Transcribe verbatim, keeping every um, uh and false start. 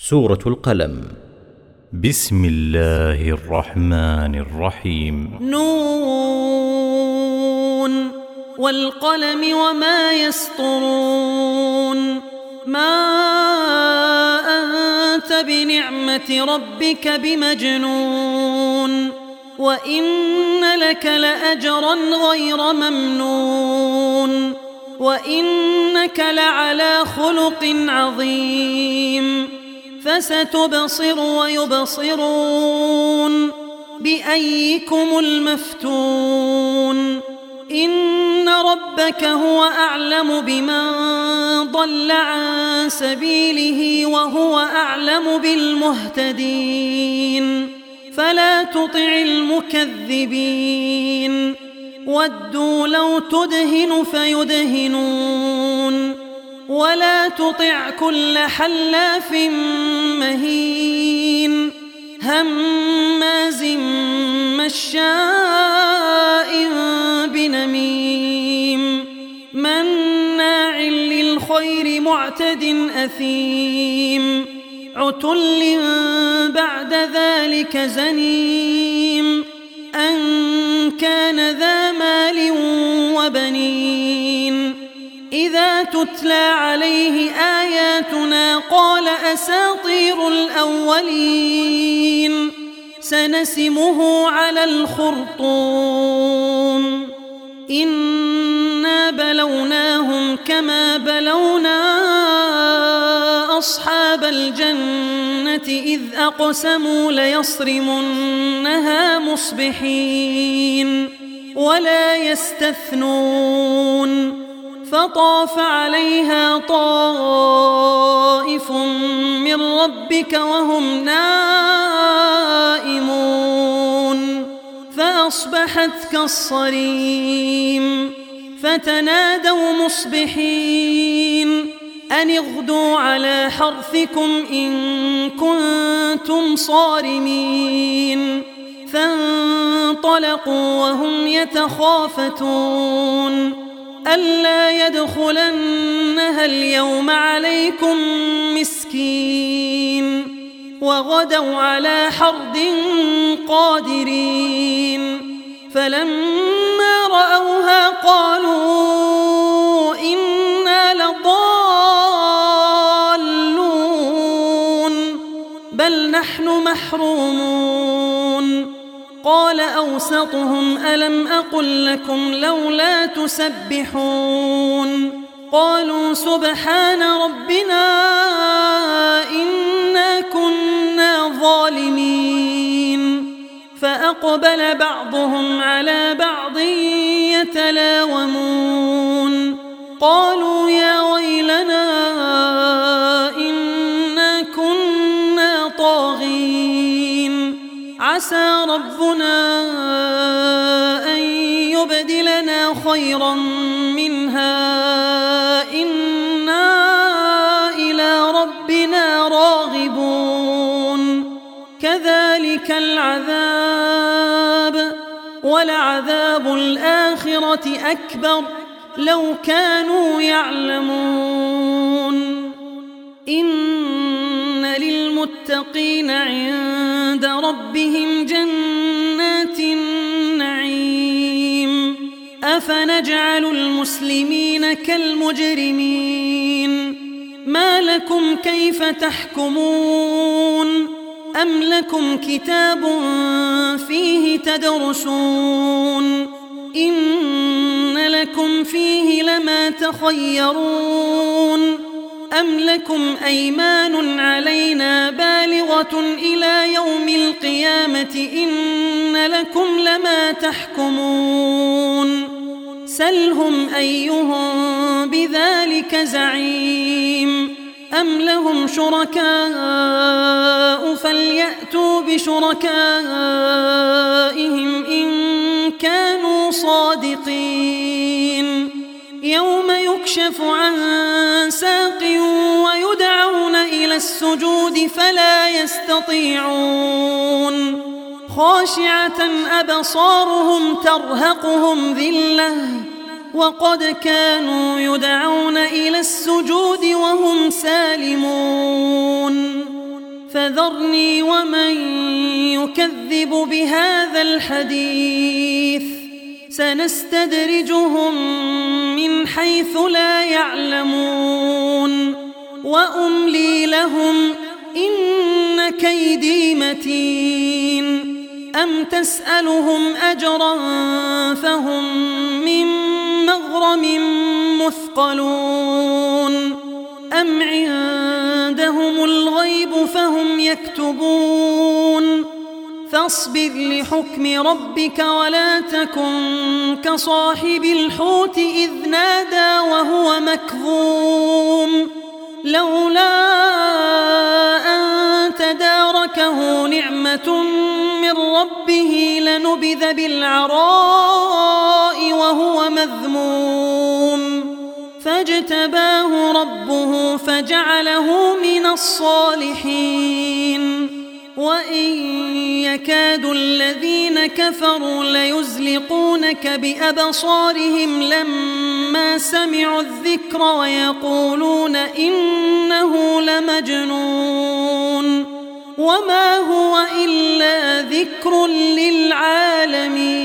سورة القلم. بسم الله الرحمن الرحيم. نون والقلم وما يسطرون. ما أنت بنعمة ربك بمجنون، وإن لك لأجرا غير ممنون، وإنك لعلى خلق عظيم. فستبصر ويبصرون بأيكم المفتون. إن ربك هو أعلم بمن ضل عن سبيله وهو أعلم بالمهتدين. فلا تطع المكذبين، ودوا لو تدهن فيدهنون. ولا تطع كل حلاف مهين هماز مشاء بنميم مناع للخير معتد أثيم عتل بعد ذلك زنيم أن كان ذا مال وبنين. إذا تتلى عليه آياتنا قال أساطير الأولين. سنسمه على الخرطوم. إنا بلوناهم كما بلونا أصحاب الجنة إذ أقسموا ليصرمنها مصبحين ولا يستثنون. فطاف عليها طائف من ربك وهم نائمون فأصبحت كالصريم. فتنادوا مصبحين أن اغدوا على حرثكم إن كنتم صارمين. فانطلقوا وهم يتخافتون ألا يدخلنها اليوم عليكم مسكين. وغدوا على حرد قادرين. فلما رأوها قالوا إنا لضالون بل نحن محرومون. قال أوسطهم ألم أقل لكم لولا تسبحون. قالوا سبحان ربنا إنا كنا ظالمين. فأقبل بعضهم على بعض يتلاومون قالوا يا ويلنا إنا كنا طاغين. عسى ربنا أن يبدلنا خيرا منها إنا إلى ربنا راغبون. كذلك العذاب ولعذاب الآخرة أكبر لو كانوا يعلمون. إن للمتقين عند ربهم جنات النعيم. أفنجعل المسلمين كالمجرمين. ما لكم كيف تحكمون؟ أم لكم كتاب فيه تدرسون؟ إن لكم فيه لما تخيرون. أم لكم أيمان علينا بالغة إلى يوم القيامة إن لكم لما تحكمون. سلهم أيهم بذلك زعيم. أم لهم شركاء فليأتوا بشركائهم إن كانوا صادقين. يوم يكشف عن ساق ويدعون إلى السجود فلا يستطيعون. خاشعة أبصارهم ترهقهم ذلة وقد كانوا يدعون إلى السجود وهم سالمون. فذرني ومن يكذب بهذا الحديث سنستدرجهم من حيث لا يعلمون وأملي لهم إن كيدي متين أم تسألهم أجرا فهم من مغرم مثقلون أم عندهم الغيب فهم يكتبون فاصبر لحكم ربك ولا تكن كصاحب الحوت إذ نادى وهو مكظوم لولا أن تداركه نعمة من ربه لنبذ بالعراء وهو مذموم فاجتباه ربه فجعله من الصالحين وإن يكاد الذين كفروا ليزلقونك بأبصارهم لما سمعوا الذكر ويقولون إنه لمجنون وما هو إلا ذكر للعالمين.